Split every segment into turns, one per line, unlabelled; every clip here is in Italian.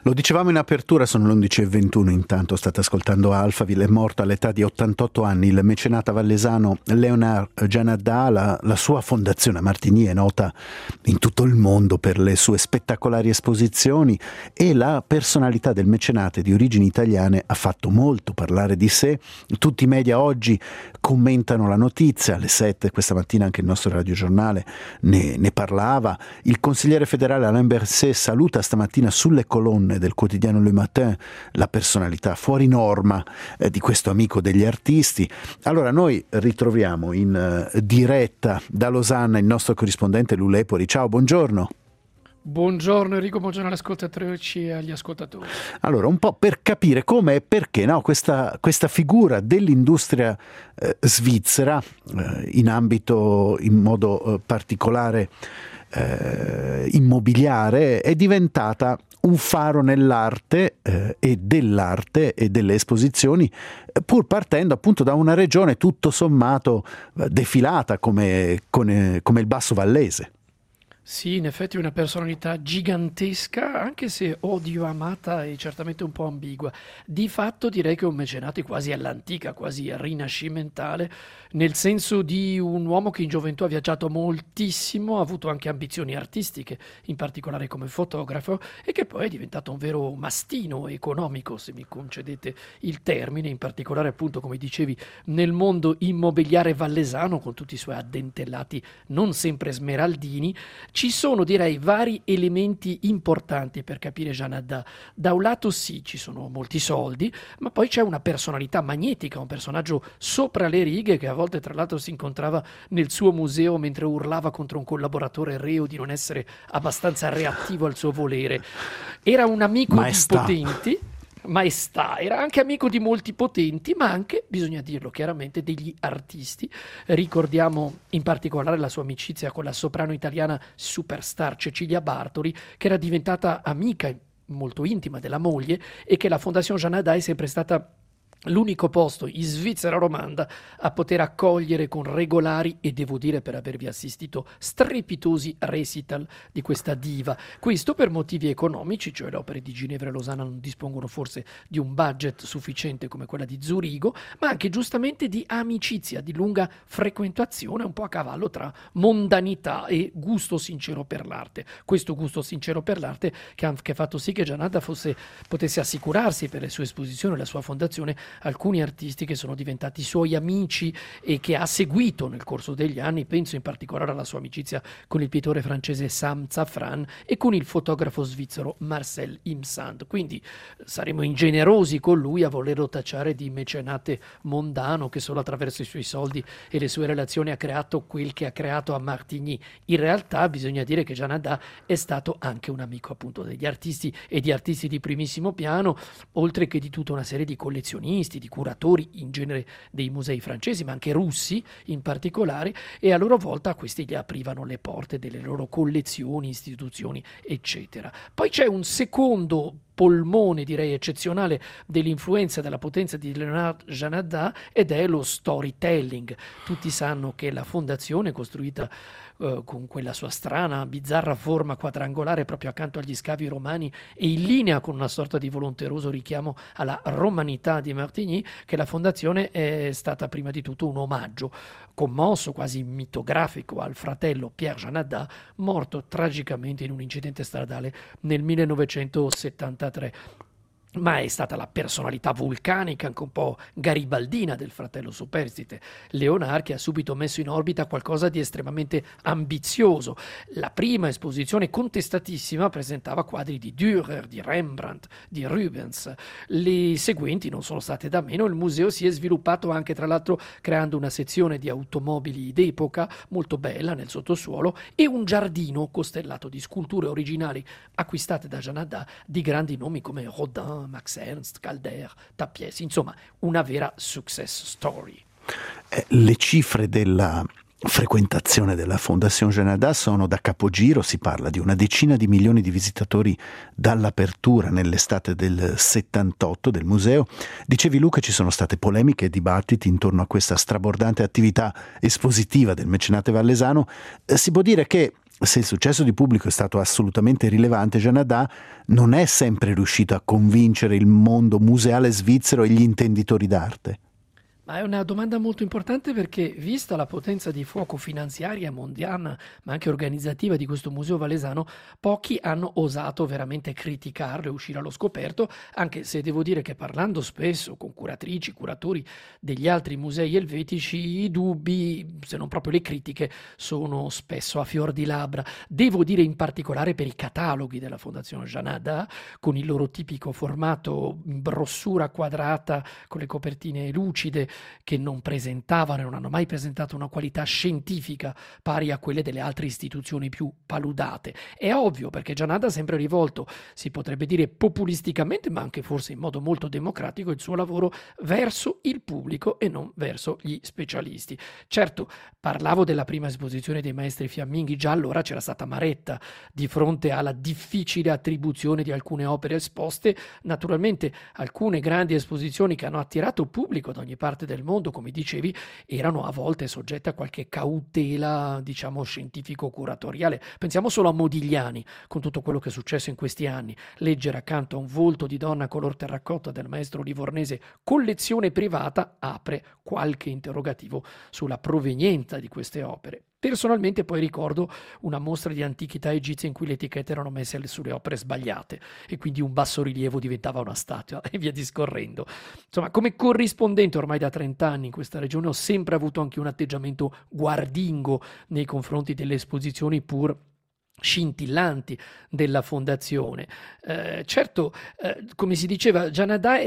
Lo dicevamo in apertura, sono le 11:21, intanto state ascoltando Alphaville. È morto all'età di 88 anni il mecenate vallesano Léonard Janada. La sua fondazione a Martigny è nota in tutto il mondo per le sue spettacolari esposizioni, e la personalità del mecenate di origini italiane ha fatto molto parlare di sé. Tutti i media oggi commentano la notizia, alle 7 questa mattina anche il nostro radiogiornale ne parlava. Il consigliere federale Alain Berset saluta stamattina sulle colonne del quotidiano Le Matin la personalità fuori norma di questo amico degli artisti. Allora noi ritroviamo in diretta da Losanna il nostro corrispondente Lou Lepori. Ciao, buongiorno.
Buongiorno Enrico, buongiorno agli ascoltatrici e agli ascoltatori.
Allora, un po' per capire come e perché questa figura dell'industria svizzera in modo particolare immobiliare è diventata un faro nell'arte e dell'arte e delle esposizioni, pur partendo appunto da una regione tutto sommato defilata come il Basso Vallese.
Sì, in effetti è una personalità gigantesca, anche se odio amata e certamente un po' ambigua. Di fatto direi che è un mecenate quasi all'antica, quasi rinascimentale, nel senso di un uomo che in gioventù ha viaggiato moltissimo, ha avuto anche ambizioni artistiche, in particolare come fotografo, e che poi è diventato un vero mastino economico, se mi concedete il termine, in particolare appunto, come dicevi, nel mondo immobiliare vallesano, con tutti i suoi addentellati non sempre smeraldini. Ci sono, direi, vari elementi importanti per capire Janada. Da un lato sì, ci sono molti soldi, ma poi c'è una personalità magnetica, un personaggio sopra le righe che a volte tra l'altro si incontrava nel suo museo mentre urlava contro un collaboratore reo di non essere abbastanza reattivo al suo volere. Era un amico di potenti. Maestà, era anche amico di molti potenti, ma anche, bisogna dirlo chiaramente, degli artisti. Ricordiamo in particolare la sua amicizia con la soprano italiana superstar Cecilia Bartoli, che era diventata amica molto intima della moglie, e che la Fondazione Janada è sempre stata l'unico posto in Svizzera romanda a poter accogliere con regolari, e devo dire per avervi assistito, strepitosi recital di questa diva. Questo per motivi economici, cioè le opere di Ginevra e Losanna non dispongono forse di un budget sufficiente come quella di Zurigo, ma anche giustamente di amicizia, di lunga frequentazione, un po' a cavallo tra mondanità e gusto sincero per l'arte. Questo gusto sincero per l'arte che ha fatto sì che Janada potesse assicurarsi per le sue esposizioni e la sua fondazione alcuni artisti che sono diventati suoi amici e che ha seguito nel corso degli anni. Penso in particolare alla sua amicizia con il pittore francese Sam Zafran e con il fotografo svizzero Marcel Imsand. Quindi saremo ingenerosi con lui a volerlo tacciare di mecenate mondano che solo attraverso i suoi soldi e le sue relazioni ha creato quel che ha creato a Martigny. In realtà bisogna dire che Janada è stato anche un amico appunto degli artisti e di artisti di primissimo piano, oltre che di tutta una serie di collezionisti, di curatori in genere dei musei francesi, ma anche russi in particolare, e a loro volta a questi gli aprivano le porte delle loro collezioni, istituzioni, eccetera. Poi c'è un secondo polmone, direi eccezionale, dell'influenza, della potenza di Léonard Janada, ed è lo storytelling. Tutti sanno che la fondazione, costruita con quella sua strana, bizzarra forma quadrangolare proprio accanto agli scavi romani e in linea con una sorta di volonteroso richiamo alla romanità di Martigny, che la fondazione è stata prima di tutto un omaggio commosso, quasi mitografico, al fratello Pierre Janada, morto tragicamente in un incidente stradale nel 1973. Ma è stata la personalità vulcanica, anche un po' garibaldina del fratello superstite Léonard, che ha subito messo in orbita qualcosa di estremamente ambizioso. La prima esposizione contestatissima presentava quadri di Dürer, di Rembrandt, di Rubens. Le seguenti non sono state da meno. Il museo si è sviluppato anche, tra l'altro, creando una sezione di automobili d'epoca molto bella nel sottosuolo e un giardino costellato di sculture originali acquistate da Janada di grandi nomi come Rodin, Max Ernst, Calder, Tapies, insomma una vera success story.
Le cifre della frequentazione della Fondazione Janada sono da capogiro, si parla di una decina di milioni di visitatori dall'apertura nell'estate del 78 del museo. Dicevi Luca, ci sono state polemiche e dibattiti intorno a questa strabordante attività espositiva del mecenate vallesano. Si può dire che se il successo di pubblico è stato assolutamente rilevante, Janada non è sempre riuscito a convincere il mondo museale svizzero e gli intenditori d'arte.
Ma è una domanda molto importante perché, vista la potenza di fuoco finanziaria, mondiale, ma anche organizzativa di questo museo valesano, pochi hanno osato veramente criticarlo e uscire allo scoperto, anche se devo dire che parlando spesso con curatrici, curatori degli altri musei elvetici, i dubbi, se non proprio le critiche, sono spesso a fior di labbra. Devo dire in particolare per i cataloghi della Fondazione Janada, con il loro tipico formato in brossura quadrata, con le copertine lucide, che non presentavano e non hanno mai presentato una qualità scientifica pari a quelle delle altre istituzioni più paludate. È ovvio, perché Janada ha sempre rivolto, si potrebbe dire populisticamente, ma anche forse in modo molto democratico, il suo lavoro verso il pubblico e non verso gli specialisti. Certo, parlavo della prima esposizione dei maestri fiamminghi, già allora c'era stata amaretta di fronte alla difficile attribuzione di alcune opere esposte. Naturalmente alcune grandi esposizioni che hanno attirato pubblico da ogni parte del mondo, come dicevi, erano a volte soggette a qualche cautela, diciamo, scientifico-curatoriale. Pensiamo solo a Modigliani, con tutto quello che è successo in questi anni. Leggere accanto a un volto di donna color terracotta del maestro livornese collezione privata apre qualche interrogativo sulla provenienza di queste opere. Personalmente poi ricordo una mostra di antichità egizia in cui le etichette erano messe sulle opere sbagliate e quindi un bassorilievo diventava una statua e via discorrendo. Insomma, come corrispondente ormai da 30 anni in questa regione ho sempre avuto anche un atteggiamento guardingo nei confronti delle esposizioni pur scintillanti della fondazione. Certo, come si diceva, Janada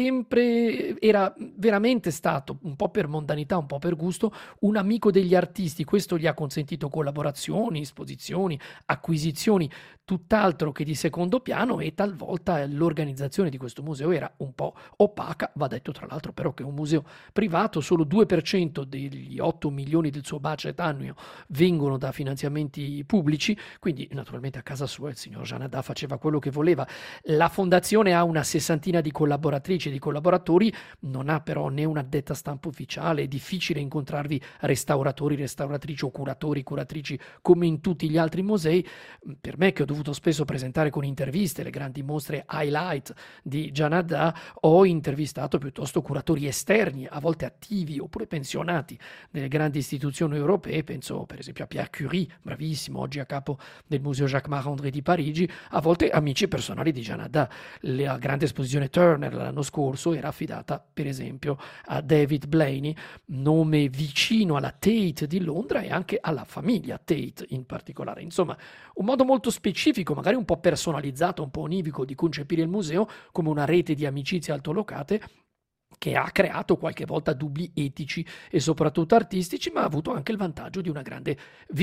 era veramente stato, un po' per mondanità, un po' per gusto, un amico degli artisti. Questo gli ha consentito collaborazioni, esposizioni, acquisizioni, tutt'altro che di secondo piano, e talvolta l'organizzazione di questo museo era un po' opaca. Va detto tra l'altro però che è un museo privato, solo 2% degli 8 milioni del suo budget annuo vengono da finanziamenti pubblici, quindi naturalmente a casa sua il signor Janada faceva quello che voleva. La fondazione ha una 60ina di collaboratrici e di collaboratori, non ha però né un'addetta stampa ufficiale, è difficile incontrarvi restauratori, restauratrici o curatori, curatrici come in tutti gli altri musei. Per me, che ho dovuto spesso presentare con interviste le grandi mostre highlight di Janada, ho intervistato piuttosto curatori esterni, a volte attivi oppure pensionati delle grandi istituzioni europee. Penso per esempio a Pierre Curie, bravissimo, oggi a capo del Museo Jacques-Marandré di Parigi, a volte amici personali di Janada. La grande esposizione Turner l'anno scorso era affidata per esempio a David Blaney, nome vicino alla Tate di Londra e anche alla famiglia Tate in particolare. Insomma, un modo molto specifico, magari un po' personalizzato, un po' onivico di concepire il museo come una rete di amicizie altolocate, che ha creato qualche volta dubbi etici e soprattutto artistici, ma ha avuto anche il vantaggio di una grande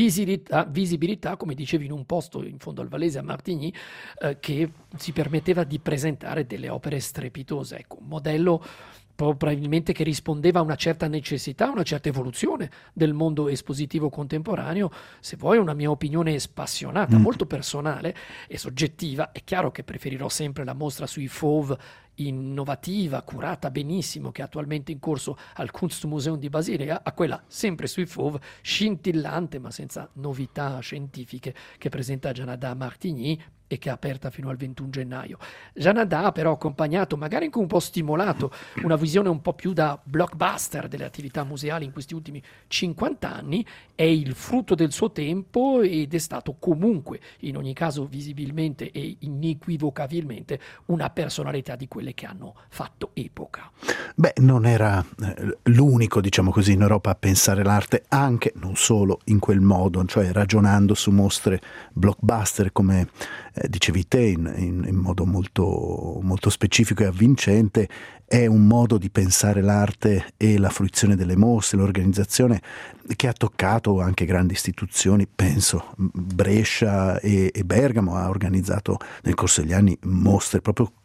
visibilità, come dicevi, in un posto in fondo al Valese, a Martigny, che si permetteva di presentare delle opere strepitose. Ecco, un modello probabilmente che rispondeva a una certa necessità, una certa evoluzione del mondo espositivo contemporaneo. Se vuoi una mia opinione spassionata, molto personale e soggettiva, è chiaro che preferirò sempre la mostra sui Fauve, innovativa, curata benissimo, che è attualmente in corso al Kunstmuseum di Basilea, a quella sempre sui Fauve, scintillante ma senza novità scientifiche, che presenta Janada Martigny e che è aperta fino al 21 gennaio. Janada ha però accompagnato, magari anche un po' stimolato, una visione un po' più da blockbuster delle attività museali in questi ultimi 50 anni, è il frutto del suo tempo ed è stato comunque, in ogni caso visibilmente e inequivocabilmente, una personalità di quelle che hanno fatto epoca.
Beh, non era l'unico, diciamo così, in Europa a pensare l'arte anche, non solo, in quel modo, cioè ragionando su mostre blockbuster, come dicevi te, in modo molto, molto specifico e avvincente. È un modo di pensare l'arte e la fruizione delle mostre, l'organizzazione, che ha toccato anche grandi istituzioni. Penso Brescia e Bergamo ha organizzato nel corso degli anni mostre proprio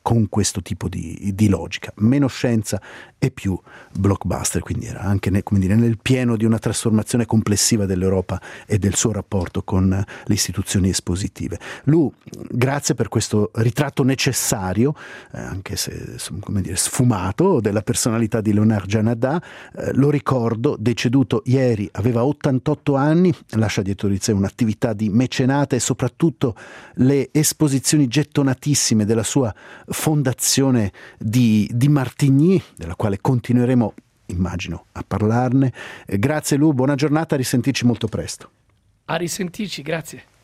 con questo tipo di logica, meno scienza e più blockbuster, quindi era anche nel pieno di una trasformazione complessiva dell'Europa e del suo rapporto con le istituzioni espositive. Lu, grazie per questo ritratto necessario, anche se sfumato, della personalità di Leonard Janada. Lo ricordo, deceduto ieri, aveva 88 anni, lascia dietro di sé un'attività di mecenate e soprattutto le esposizioni gettonatissime della sua fondazione di Martigny, della quale continueremo, immagino, a parlarne. Grazie Lu, buona giornata, a risentirci molto presto.
A risentirci, grazie.